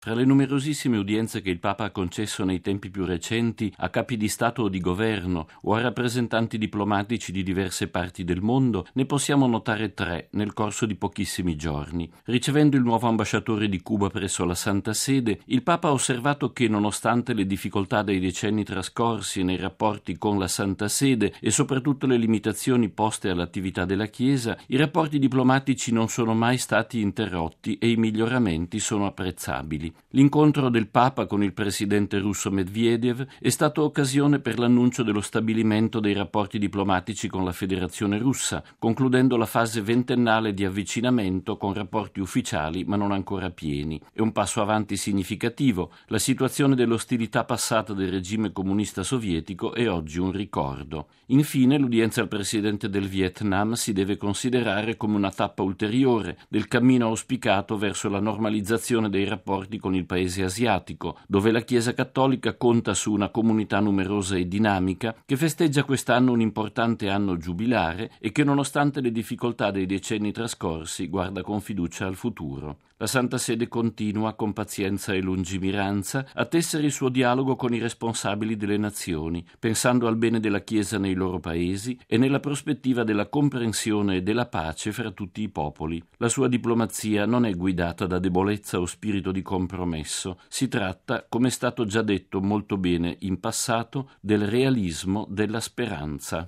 Fra le numerosissime udienze che il Papa ha concesso nei tempi più recenti a capi di Stato o di governo o a rappresentanti diplomatici di diverse parti del mondo, ne possiamo notare 3 nel corso di pochissimi giorni. Ricevendo il nuovo ambasciatore di Cuba presso la Santa Sede, il Papa ha osservato che, nonostante le difficoltà dei decenni trascorsi nei rapporti con la Santa Sede e soprattutto le limitazioni poste all'attività della Chiesa, i rapporti diplomatici non sono mai stati interrotti e i miglioramenti sono apprezzabili. L'incontro del Papa con il presidente russo Medvedev è stato occasione per l'annuncio dello stabilimento dei rapporti diplomatici con la Federazione Russa, concludendo la fase ventennale di avvicinamento con rapporti ufficiali ma non ancora pieni. È un passo avanti significativo. La situazione dell'ostilità passata del regime comunista sovietico è oggi un ricordo. Infine, l'udienza al presidente del Vietnam si deve considerare come una tappa ulteriore del cammino auspicato verso la normalizzazione dei rapporti con il paese asiatico, dove la Chiesa Cattolica conta su una comunità numerosa e dinamica che festeggia quest'anno un importante anno giubilare e che, nonostante le difficoltà dei decenni trascorsi, guarda con fiducia al futuro. La Santa Sede continua con pazienza e lungimiranza a tessere il suo dialogo con i responsabili delle nazioni, pensando al bene della Chiesa nei loro paesi e nella prospettiva della comprensione e della pace fra tutti i popoli. La sua diplomazia non è guidata da debolezza o spirito di compromesso. Si tratta, come è stato già detto molto bene in passato, del realismo della speranza.